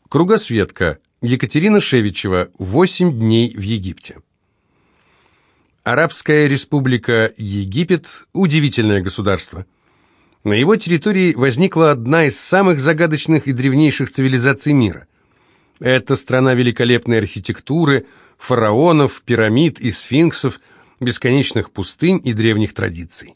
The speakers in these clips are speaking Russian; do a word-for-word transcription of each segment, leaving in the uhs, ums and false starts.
Кругосветка. Екатерина Шевичева. Восемь дней в Египте. Арабская республика Египет – удивительное государство. На его территории возникла одна из самых загадочных и древнейших цивилизаций мира. Это страна великолепной архитектуры, фараонов, пирамид и сфинксов, бесконечных пустынь и древних традиций.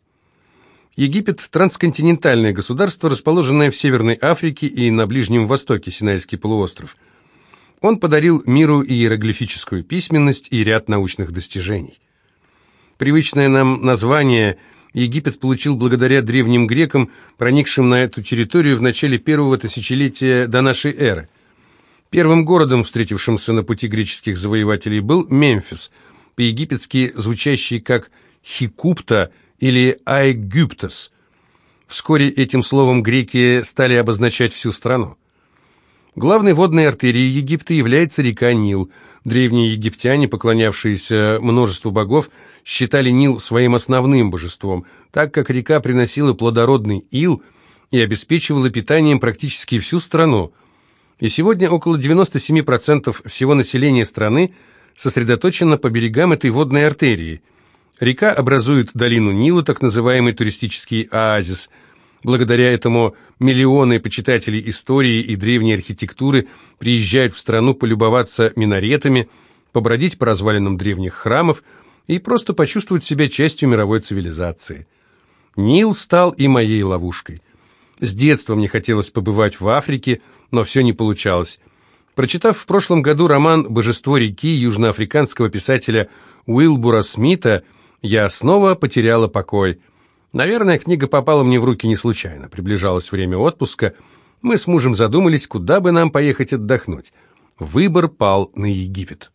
Египет – трансконтинентальное государство, расположенное в Северной Африке и на Ближнем Востоке, Синайский полуостров. Он подарил миру иероглифическую письменность и ряд научных достижений. Привычное нам название Египет получил благодаря древним грекам, проникшим на эту территорию в начале первого тысячелетия до нашей эры. Первым городом, встретившимся на пути греческих завоевателей, был Мемфис, по-египетски звучащий как Хикупта или Айгюптос. Вскоре этим словом греки стали обозначать всю страну. Главной водной артерией Египта является река Нил. Древние египтяне, поклонявшиеся множеству богов, считали Нил своим основным божеством, так как река приносила плодородный ил и обеспечивала питанием практически всю страну. И сегодня около девяноста семи процентов всего населения страны сосредоточено по берегам этой водной артерии. Река образует долину Нила, так называемый туристический оазис. Благодаря этому миллионы почитателей истории и древней архитектуры приезжают в страну полюбоваться минаретами, побродить по развалинам древних храмов и просто почувствовать себя частью мировой цивилизации. Нил стал и моей ловушкой. С детства мне хотелось побывать в Африке, но все не получалось. Прочитав в прошлом году роман «Божество реки» южноафриканского писателя Уилбура Смита, я снова потеряла покой. Наверное, книга попала мне в руки не случайно. Приближалось время отпуска. Мы с мужем задумались, куда бы нам поехать отдохнуть. Выбор пал на Египет.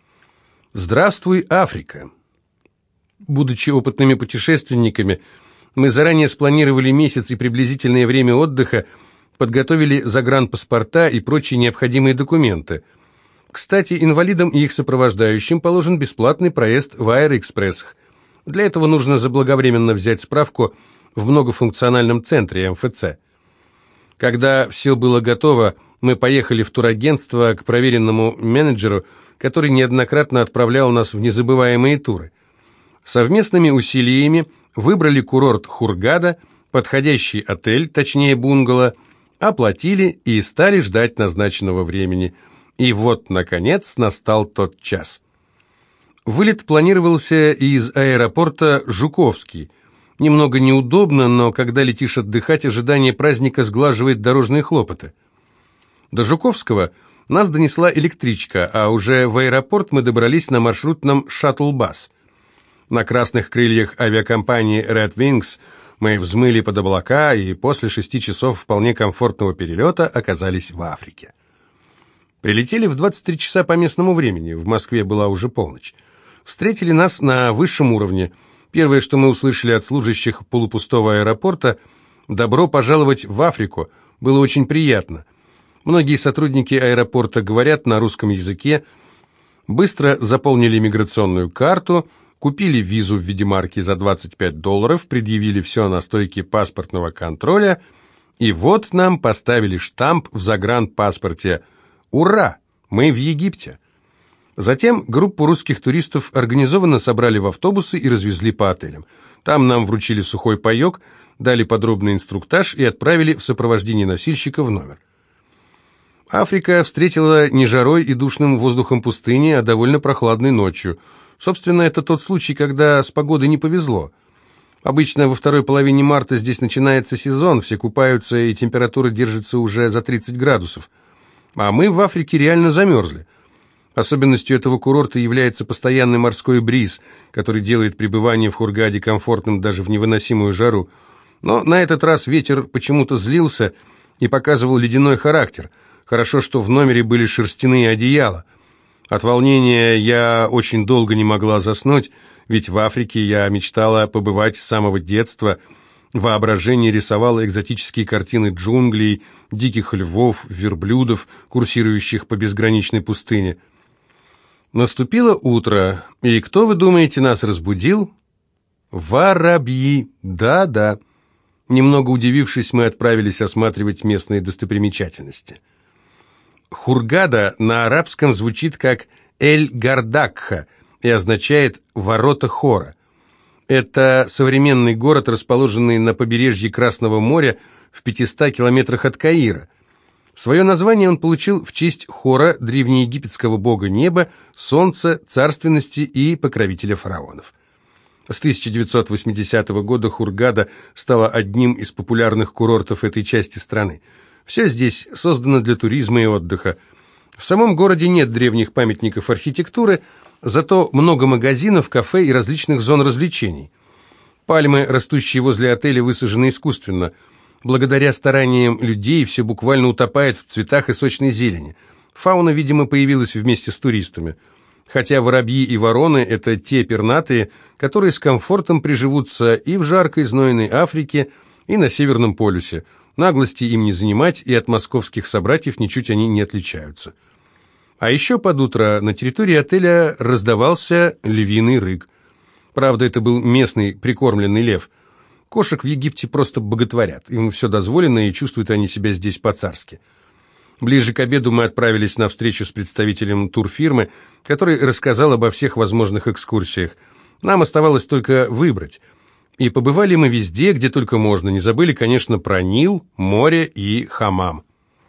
Здравствуй, Африка! Будучи опытными путешественниками, мы заранее спланировали месяц и приблизительное время отдыха, подготовили загранпаспорта и прочие необходимые документы. Кстати, инвалидам и их сопровождающим положен бесплатный проезд в аэроэкспрессах. Для этого нужно заблаговременно взять справку в многофункциональном центре эм эф цэ. Когда все было готово, мы поехали в турагентство к проверенному менеджеру, который неоднократно отправлял нас в незабываемые туры. Совместными усилиями выбрали курорт Хургада, подходящий отель, точнее бунгало, оплатили и стали ждать назначенного времени. И вот, наконец, настал тот час. Вылет планировался из аэропорта Жуковский. Немного неудобно, но когда летишь отдыхать, ожидание праздника сглаживает дорожные хлопоты. До Жуковского нас донесла электричка, а уже в аэропорт мы добрались на маршрутном шаттл-бас. На красных крыльях авиакомпании Red Wings мы взмыли под облака и после шести часов вполне комфортного перелета оказались в Африке. Прилетели в двадцать три часа по местному времени, в Москве была уже полночь. Встретили нас на высшем уровне. Первое, что мы услышали от служащих полупустого аэропорта: «Добро пожаловать в Африку». Было очень приятно. Многие сотрудники аэропорта говорят на русском языке. Быстро заполнили миграционную карту, купили визу в виде марки за двадцать пять долларов, предъявили все на стойке паспортного контроля, и вот нам поставили штамп в загранпаспорте. Ура! Мы в Египте! Затем группу русских туристов организованно собрали в автобусы и развезли по отелям. Там нам вручили сухой паек, дали подробный инструктаж и отправили в сопровождении носильщика в номер. Африка встретила не жарой и душным воздухом пустыни, а довольно прохладной ночью. Собственно, это тот случай, когда с погодой не повезло. Обычно во второй половине марта здесь начинается сезон, все купаются и температура держится уже за тридцать градусов. А мы в Африке реально замерзли. Особенностью этого курорта является постоянный морской бриз, который делает пребывание в Хургаде комфортным даже в невыносимую жару. Но на этот раз ветер почему-то злился и показывал ледяной характер. Хорошо, что в номере были шерстяные одеяла. От волнения я очень долго не могла заснуть, ведь в Африке я мечтала побывать с самого детства. Воображение рисовало экзотические картины джунглей, диких львов, верблюдов, курсирующих по безграничной пустыне. Наступило утро, и кто, вы думаете, нас разбудил? Воробьи, да-да. Немного удивившись, мы отправились осматривать местные достопримечательности. Хургада на арабском звучит как Эль-Гардакха и означает «ворота Хора». Это современный город, расположенный на побережье Красного моря в пятистах километрах от Каира. Свое название он получил в честь Хора, древнеегипетского бога неба, солнца, царственности и покровителя фараонов. С тысяча девятьсот восьмидесятого года Хургада стала одним из популярных курортов этой части страны. Все здесь создано для туризма и отдыха. В самом городе нет древних памятников архитектуры, зато много магазинов, кафе и различных зон развлечений. Пальмы, растущие возле отеля, высажены искусственно. Благодаря стараниям людей все буквально утопает в цветах и сочной зелени. Фауна, видимо, появилась вместе с туристами. Хотя воробьи и вороны – это те пернатые, которые с комфортом приживутся и в жаркой знойной Африке, и на Северном полюсе. Наглости им не занимать, и от московских собратьев ничуть они не отличаются. А еще под утро на территории отеля раздавался львиный рык. Правда, это был местный прикормленный лев. Кошек в Египте просто боготворят, им все дозволено, и чувствуют они себя здесь по-царски. Ближе к обеду мы отправились на встречу с представителем турфирмы, который рассказал обо всех возможных экскурсиях. Нам оставалось только выбрать. И побывали мы везде, где только можно. Не забыли, конечно, про Нил, море и хамам.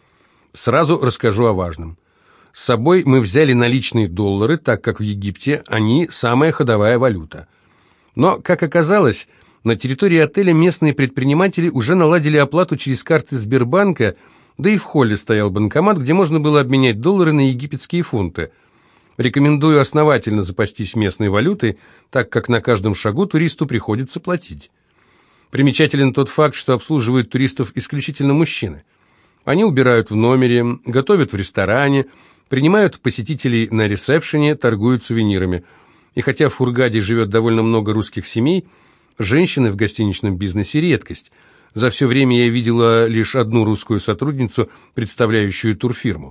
Сразу расскажу о важном. С собой мы взяли наличные доллары, так как в Египте они самая ходовая валюта. Но, как оказалось, на территории отеля местные предприниматели уже наладили оплату через карты Сбербанка, да и в холле стоял банкомат, где можно было обменять доллары на египетские фунты. Рекомендую основательно запастись местной валютой, так как на каждом шагу туристу приходится платить. Примечателен тот факт, что обслуживают туристов исключительно мужчины. Они убирают в номере, готовят в ресторане, принимают посетителей на ресепшене, торгуют сувенирами. И хотя в Хургаде живет довольно много русских семей, женщины в гостиничном бизнесе – редкость. За все время я видела лишь одну русскую сотрудницу, представляющую турфирму.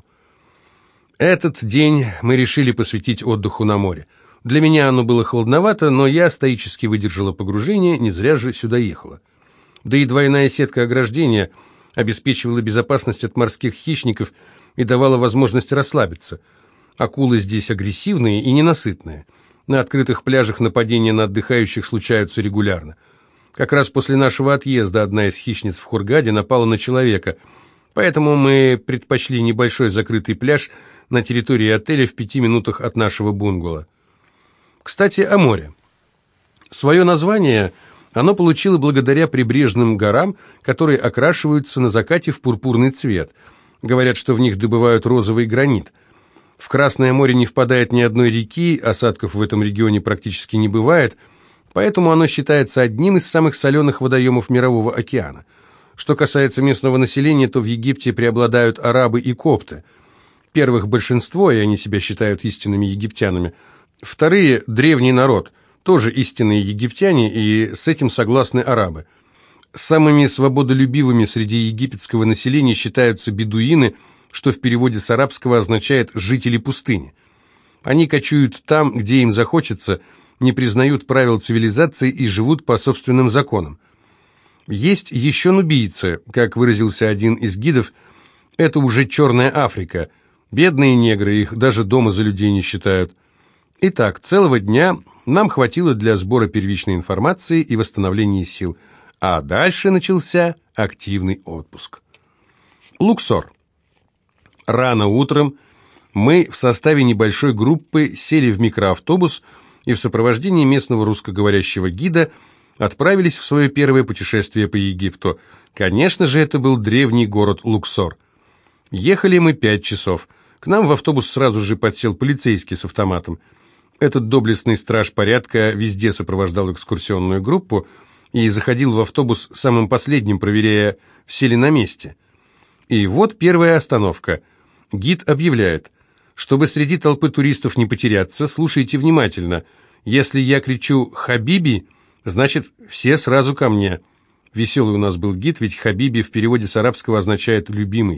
Этот день мы решили посвятить отдыху на море. Для меня оно было холодновато, но я стоически выдержала погружение, не зря же сюда ехала. Да и двойная сетка ограждения обеспечивала безопасность от морских хищников и давала возможность расслабиться. Акулы здесь агрессивные и ненасытные. На открытых пляжах нападения на отдыхающих случаются регулярно. Как раз после нашего отъезда одна из хищниц в Хургаде напала на человека, поэтому мы предпочли небольшой закрытый пляж на территории отеля в пяти минутах от нашего бунгало. Кстати, о море. Свое название оно получило благодаря прибрежным горам, которые окрашиваются на закате в пурпурный цвет. Говорят, что в них добывают розовый гранит. В Красное море не впадает ни одной реки, осадков в этом регионе практически не бывает, поэтому оно считается одним из самых соленых водоемов Мирового океана. Что касается местного населения, то в Египте преобладают арабы и копты. Первых большинство, и они себя считают истинными египтянами. Вторые – древний народ, тоже истинные египтяне, и с этим согласны арабы. Самыми свободолюбивыми среди египетского населения считаются бедуины, что в переводе с арабского означает «жители пустыни». Они кочуют там, где им захочется, не признают правил цивилизации и живут по собственным законам. Есть еще нубийцы, как выразился один из гидов, это уже черная Африка. Бедные негры, их даже дома за людей не считают. Итак, целого дня нам хватило для сбора первичной информации и восстановления сил, а дальше начался активный отпуск. Луксор. Рано утром мы в составе небольшой группы сели в микроавтобус и в сопровождении местного русскоговорящего гида отправились в свое первое путешествие по Египту. Конечно же, это был древний город Луксор. Ехали мы пять часов. К нам в автобус сразу же подсел полицейский с автоматом. Этот доблестный страж порядка везде сопровождал экскурсионную группу и заходил в автобус самым последним, проверяя, все ли на месте. И вот первая остановка. Гид объявляет: чтобы среди толпы туристов не потеряться, слушайте внимательно. Если я кричу «Хабиби», значит, все сразу ко мне. Веселый у нас был гид, ведь «Хабиби» в переводе с арабского означает «любимый».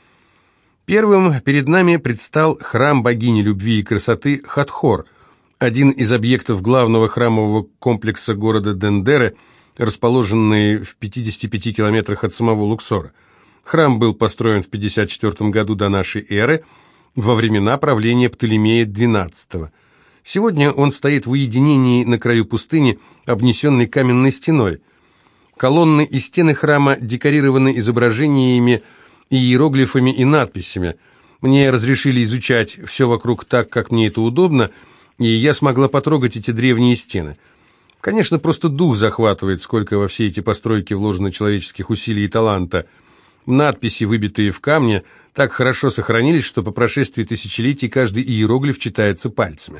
Первым перед нами предстал храм богини любви и красоты Хатхор, один из объектов главного храмового комплекса города Дендеры, расположенный в пятидесяти пяти километрах от самого Луксора. Храм был построен в пятьдесят четвёртом году до нашей эры, во времена правления Птолемея двенадцатого. Сегодня он стоит в уединении на краю пустыни, обнесенной каменной стеной. Колонны и стены храма декорированы изображениями, иероглифами и надписями. Мне разрешили изучать все вокруг так, как мне это удобно, и я смогла потрогать эти древние стены. Конечно, просто дух захватывает, сколько во все эти постройки вложено человеческих усилий и таланта. Надписи, выбитые в камне, так хорошо сохранились, что по прошествии тысячелетий каждый иероглиф читается пальцами.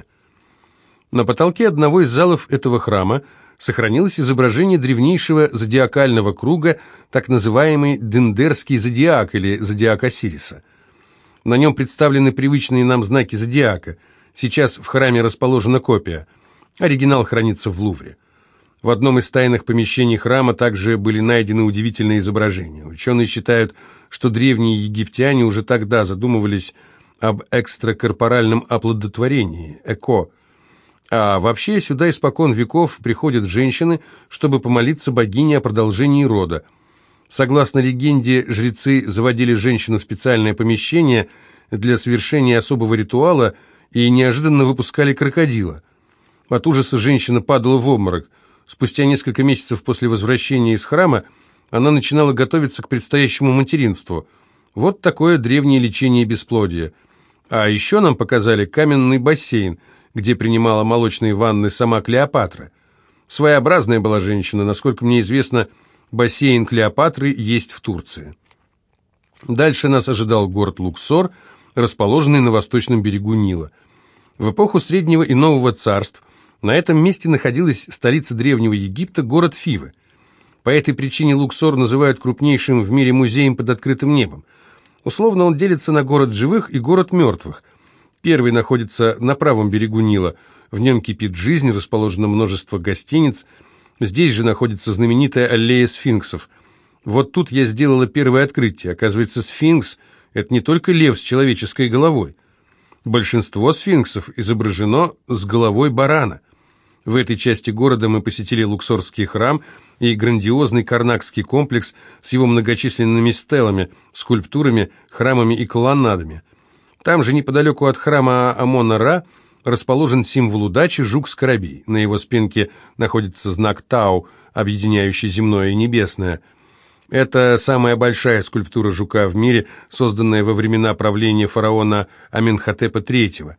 На потолке одного из залов этого храма сохранилось изображение древнейшего зодиакального круга, так называемый Дендерский зодиак или зодиак Осириса. На нем представлены привычные нам знаки зодиака. Сейчас в храме расположена копия. Оригинал хранится в Лувре. В одном из тайных помещений храма также были найдены удивительные изображения. Ученые считают, что древние египтяне уже тогда задумывались об экстракорпоральном оплодотворении, ЭКО. А вообще сюда испокон веков приходят женщины, чтобы помолиться богине о продолжении рода. Согласно легенде, жрецы заводили женщину в специальное помещение для совершения особого ритуала и неожиданно выпускали крокодила. От ужаса женщина падала в обморок. Спустя несколько месяцев после возвращения из храма она начинала готовиться к предстоящему материнству. Вот такое древнее лечение бесплодия. А еще нам показали каменный бассейн, где принимала молочные ванны сама Клеопатра. Своеобразная была женщина, насколько мне известно, бассейн Клеопатры есть в Турции. Дальше нас ожидал город Луксор, расположенный на восточном берегу Нила. В эпоху Среднего и Нового царств на этом месте находилась столица Древнего Египта, город Фивы. По этой причине Луксор называют крупнейшим в мире музеем под открытым небом. Условно он делится на город живых и город мертвых. Первый находится на правом берегу Нила. В нем кипит жизнь, расположено множество гостиниц. Здесь же находится знаменитая аллея сфинксов. Вот тут я сделала первое открытие. Оказывается, сфинкс – это не только лев с человеческой головой. Большинство сфинксов изображено с головой барана. В этой части города мы посетили Луксорский храм и грандиозный Карнакский комплекс с его многочисленными стелами, скульптурами, храмами и колоннадами. Там же, неподалеку от храма Амона-Ра, расположен символ удачи – жук-скоробей. На его спинке находится знак Тау, объединяющий земное и небесное. Это самая большая скульптура жука в мире, созданная во времена правления фараона Аменхотепа третьего.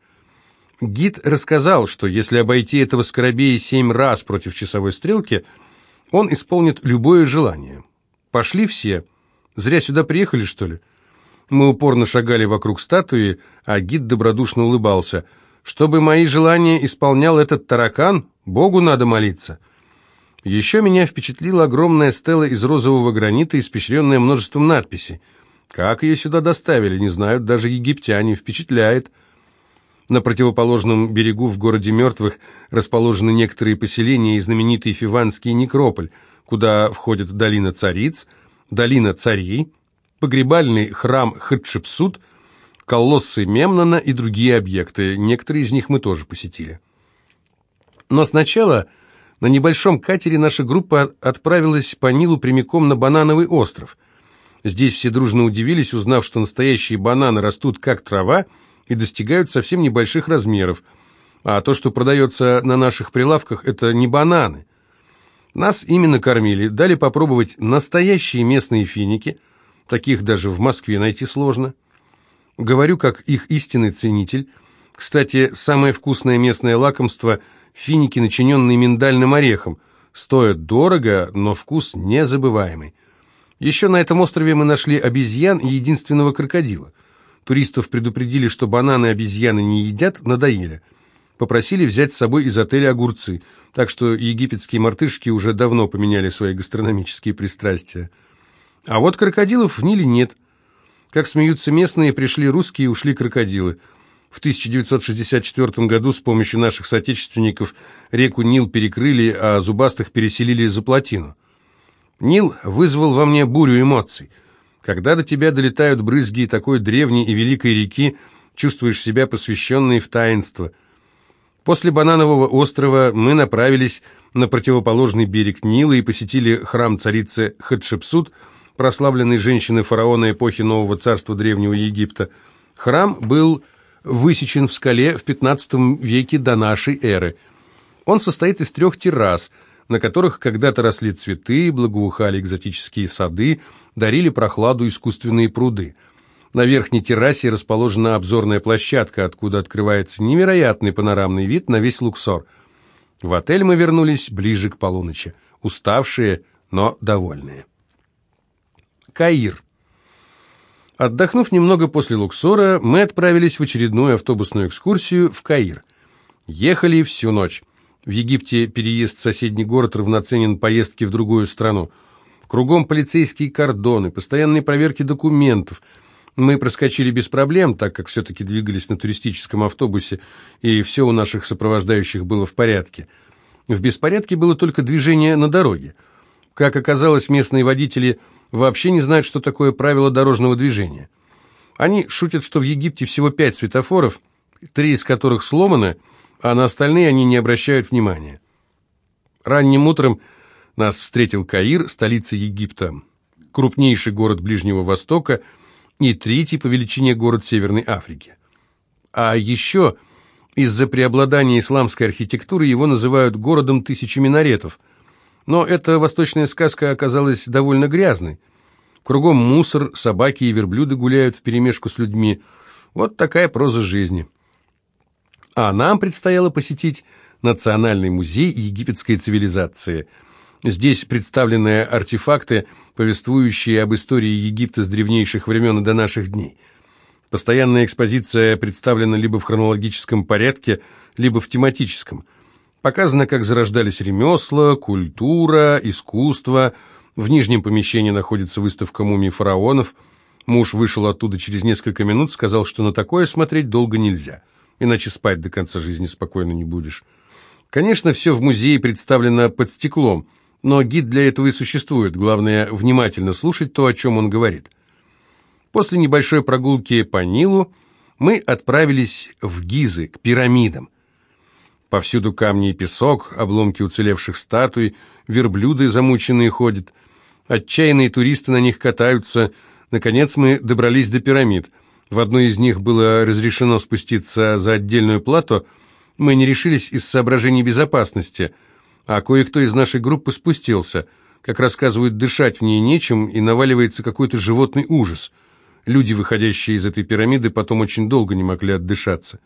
Гид рассказал, что если обойти этого скоробея семь раз против часовой стрелки, он исполнит любое желание. Пошли все. Зря сюда приехали, что ли? Мы упорно шагали вокруг статуи, а гид добродушно улыбался. Чтобы мои желания исполнял этот таракан, Богу надо молиться. Еще меня впечатлила огромная стела из розового гранита, испещренная множеством надписей. Как ее сюда доставили, не знают даже египтяне, впечатляет. На противоположном берегу в городе мертвых расположены некоторые поселения и знаменитый Фиванский некрополь, куда входят долина цариц, долина царей, погребальный храм Хатшепсут, колоссы Мемнона и другие объекты. Некоторые из них мы тоже посетили. Но сначала на небольшом катере наша группа отправилась по Нилу прямиком на Банановый остров. Здесь все дружно удивились, узнав, что настоящие бананы растут как трава и достигают совсем небольших размеров, а то, что продается на наших прилавках, это не бананы. Нас именно кормили, дали попробовать настоящие местные финики, таких даже в Москве найти сложно. Говорю, как их истинный ценитель. Кстати, самое вкусное местное лакомство – финики, начиненные миндальным орехом. Стоят дорого, но вкус незабываемый. Еще на этом острове мы нашли обезьян и единственного крокодила. Туристов предупредили, что бананы обезьяны не едят, надоели. Попросили взять с собой из отеля огурцы, так что египетские мартышки уже давно поменяли свои гастрономические пристрастия. А вот крокодилов в Ниле нет. Как смеются местные, пришли русские и ушли крокодилы. В тысяча девятьсот шестьдесят четвёртом году с помощью наших соотечественников реку Нил перекрыли, а зубастых переселили за плотину. Нил вызвал во мне бурю эмоций. Когда до тебя долетают брызги такой древней и великой реки, чувствуешь себя посвященной в таинство. После Бананового острова мы направились на противоположный берег Нила и посетили храм царицы Хатшепсут, прославленной женщины фараона эпохи Нового царства Древнего Египта. Храм был высечен в скале в пятнадцатом веке до нашей эры. Он состоит из трех террас, на которых когда-то росли цветы, благоухали экзотические сады, дарили прохладу искусственные пруды. На верхней террасе расположена обзорная площадка, откуда открывается невероятный панорамный вид на весь Луксор. В отель мы вернулись ближе к полуночи, уставшие, но довольные. Каир. Отдохнув немного после Луксора, мы отправились в очередную автобусную экскурсию в Каир. Ехали всю ночь. В Египте переезд в соседний город равноценен поездке в другую страну. Кругом полицейские кордоны, постоянные проверки документов. Мы проскочили без проблем, так как все-таки двигались на туристическом автобусе, и все у наших сопровождающих было в порядке. В беспорядке было только движение на дороге. Как оказалось, местные водители вообще не знают, что такое правило дорожного движения. Они шутят, что в Египте всего пять светофоров, три из которых сломаны, а на остальные они не обращают внимания. Ранним утром нас встретил Каир, столица Египта, крупнейший город Ближнего Востока и третий по величине город Северной Африки. А еще из-за преобладания исламской архитектуры его называют городом тысячи минаретов. Но эта восточная сказка оказалась довольно грязной. Кругом мусор, собаки и верблюды гуляют вперемешку с людьми. Вот такая проза жизни. А нам предстояло посетить Национальный музей египетской цивилизации. Здесь представлены артефакты, повествующие об истории Египта с древнейших времен и до наших дней. Постоянная экспозиция представлена либо в хронологическом порядке, либо в тематическом. Показано, как зарождались ремесла, культура, искусство. В нижнем помещении находится выставка мумий фараонов. Муж вышел оттуда через несколько минут, сказал, что на такое смотреть долго нельзя, иначе спать до конца жизни спокойно не будешь. Конечно, все в музее представлено под стеклом, но гид для этого и существует. Главное, внимательно слушать то, о чем он говорит. После небольшой прогулки по Нилу мы отправились в Гизы, к пирамидам. Повсюду камни и песок, обломки уцелевших статуй, верблюды замученные ходят. Отчаянные туристы на них катаются. Наконец мы добрались до пирамид. В одной из них было разрешено спуститься за отдельную плату. Мы не решились из соображений безопасности, а кое-кто из нашей группы спустился. Как рассказывают, дышать в ней нечем, и наваливается какой-то животный ужас. Люди, выходящие из этой пирамиды, потом очень долго не могли отдышаться.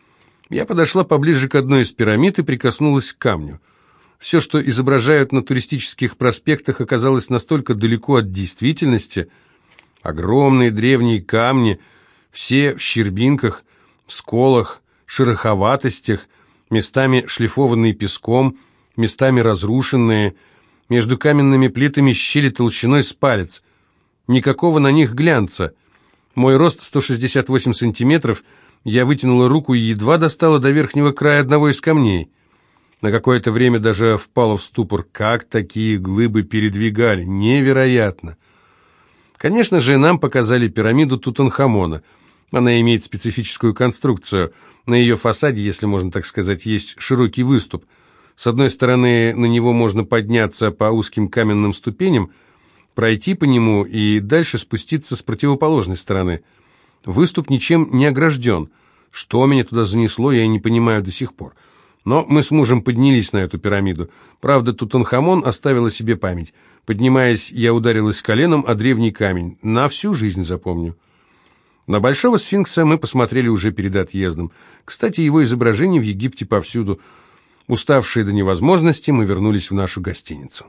Я подошла поближе к одной из пирамид и прикоснулась к камню. Все, что изображают на туристических проспектах, оказалось настолько далеко от действительности. Огромные древние камни, все в щербинках, сколах, шероховатостях, местами шлифованные песком, местами разрушенные, между каменными плитами щели толщиной с палец. Никакого на них глянца. Мой рост сто шестьдесят восемь сантиметров, я вытянула руку и едва достала до верхнего края одного из камней. На какое-то время даже впала в ступор. Как такие глыбы передвигали? Невероятно! Конечно же, нам показали пирамиду Тутанхамона. Она имеет специфическую конструкцию. На ее фасаде, если можно так сказать, есть широкий выступ. С одной стороны, на него можно подняться по узким каменным ступеням, пройти по нему и дальше спуститься с противоположной стороны. Выступ ничем не огражден. Что меня туда занесло, я не понимаю до сих пор. Но мы с мужем поднялись на эту пирамиду. Правда, Тутанхамон оставил о себе память. Поднимаясь, я ударилась коленом о древний камень. На всю жизнь запомню. На Большого сфинкса мы посмотрели уже перед отъездом. Кстати, его изображение в Египте повсюду. Уставшие до невозможности, мы вернулись в нашу гостиницу.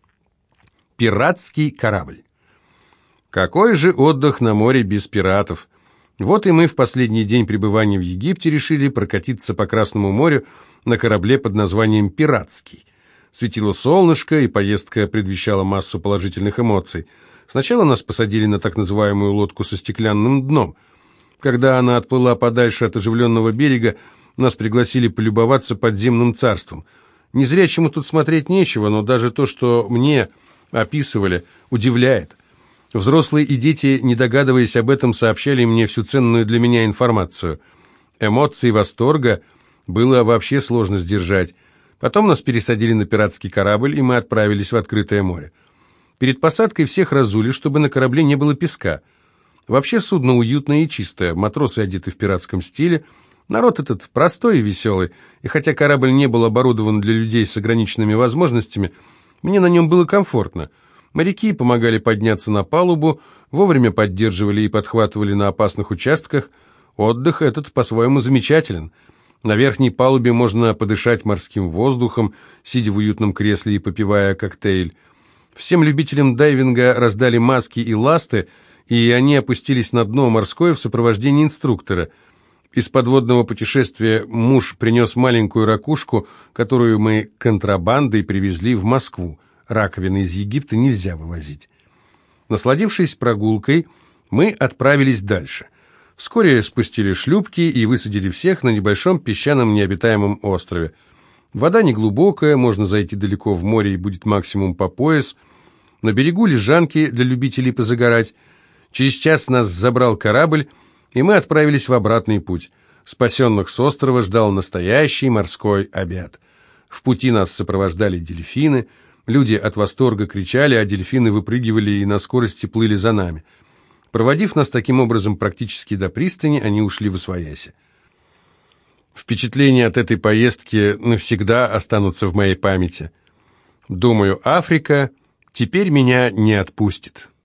Пиратский корабль. Какой же отдых на море без пиратов? Вот и мы в последний день пребывания в Египте решили прокатиться по Красному морю на корабле под названием «Пиратский». Светило солнышко, и поездка предвещала массу положительных эмоций. Сначала нас посадили на так называемую лодку со стеклянным дном. Когда она отплыла подальше от оживленного берега, нас пригласили полюбоваться подземным царством. Незрячему тут смотреть нечего, но даже то, что мне описывали, удивляет. Взрослые и дети, не догадываясь об этом, сообщали мне всю ценную для меня информацию. Эмоций восторга было вообще сложно сдержать. Потом нас пересадили на пиратский корабль, и мы отправились в открытое море. Перед посадкой всех разули, чтобы на корабле не было песка. Вообще судно уютное и чистое, матросы одеты в пиратском стиле, народ этот простой и веселый, и хотя корабль не был оборудован для людей с ограниченными возможностями, мне на нем было комфортно. Моряки помогали подняться на палубу, вовремя поддерживали и подхватывали на опасных участках. Отдых этот по-своему замечателен. На верхней палубе можно подышать морским воздухом, сидя в уютном кресле и попивая коктейль. Всем любителям дайвинга раздали маски и ласты, и они опустились на дно морское в сопровождении инструктора. Из подводного путешествия муж принес маленькую ракушку, которую мы контрабандой привезли в Москву. Раковины из Египта нельзя вывозить. Насладившись прогулкой, мы отправились дальше. Вскоре спустили шлюпки и высадили всех на небольшом песчаном необитаемом острове. Вода неглубокая, можно зайти далеко в море и будет максимум по пояс. На берегу лежанки для любителей позагорать. Через час нас забрал корабль, и мы отправились в обратный путь. Спасенных с острова ждал настоящий морской обед. В пути нас сопровождали дельфины. Люди от восторга кричали, а дельфины выпрыгивали и на скорости плыли за нами. Проводив нас таким образом практически до пристани, они ушли восвояси. Впечатления от этой поездки навсегда останутся в моей памяти. Думаю, Африка теперь меня не отпустит.